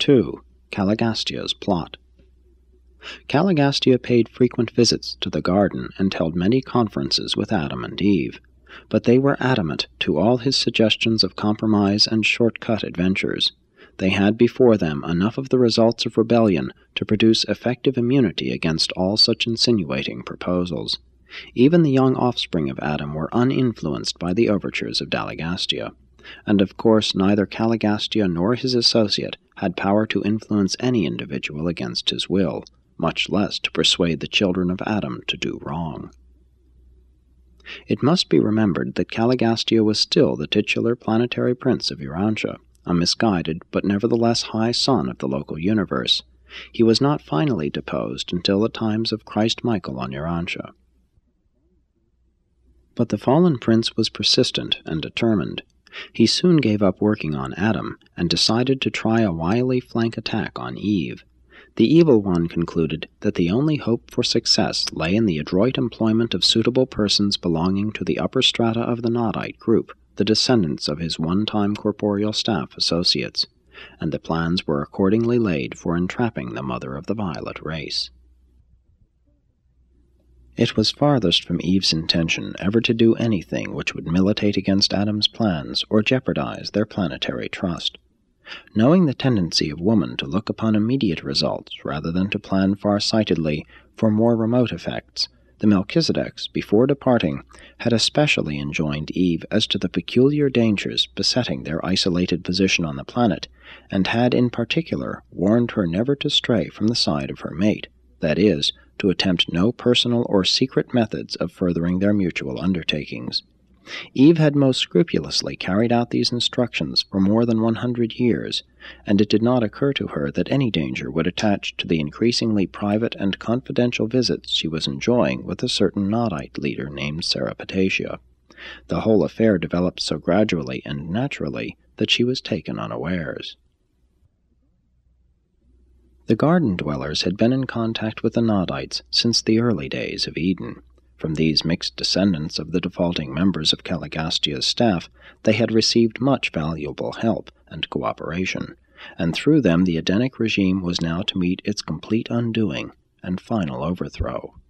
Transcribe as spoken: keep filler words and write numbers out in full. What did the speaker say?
two. Caligastia's Plot. Caligastia paid frequent visits to the garden and held many conferences with Adam and Eve, but they were adamant to all his suggestions of compromise and short-cut adventures. They had before them enough of the results of rebellion to produce effective immunity against all such insinuating proposals. Even the young offspring of Adam were uninfluenced by the overtures of Daligastia, and of course neither Caligastia nor his associate had power to influence any individual against his will, much less to persuade the children of Adam to do wrong. It must be remembered that Caligastia was still the titular planetary prince of Urantia, a misguided but nevertheless high son of the local universe. He was not finally deposed until the times of Christ Michael on Urantia. But the fallen prince was persistent and determined. He soon gave up working on Adam and decided to try a wily flank attack on Eve. The Evil One concluded that the only hope for success lay in the adroit employment of suitable persons belonging to the upper strata of the Nodite group, the descendants of his one-time corporeal staff associates, and the plans were accordingly laid for entrapping the mother of the violet race. It was farthest from Eve's intention ever to do anything which would militate against Adam's plans or jeopardize their planetary trust. Knowing the tendency of woman to look upon immediate results rather than to plan far-sightedly for more remote effects, the Melchizedeks, before departing, had especially enjoined Eve as to the peculiar dangers besetting their isolated position on the planet, and had in particular warned her never to stray from the side of her mate, that is, to attempt no personal or secret methods of furthering their mutual undertakings. Eve had most scrupulously carried out these instructions for more than one hundred years, and it did not occur to her that any danger would attach to the increasingly private and confidential visits she was enjoying with a certain Nodite leader named Seripatesia. The whole affair developed so gradually and naturally that she was taken unawares. The garden-dwellers had been in contact with the Nodites since the early days of Eden. From these mixed descendants of the defaulting members of Caligastia's staff, they had received much valuable help and cooperation, and through them the Edenic regime was now to meet its complete undoing and final overthrow.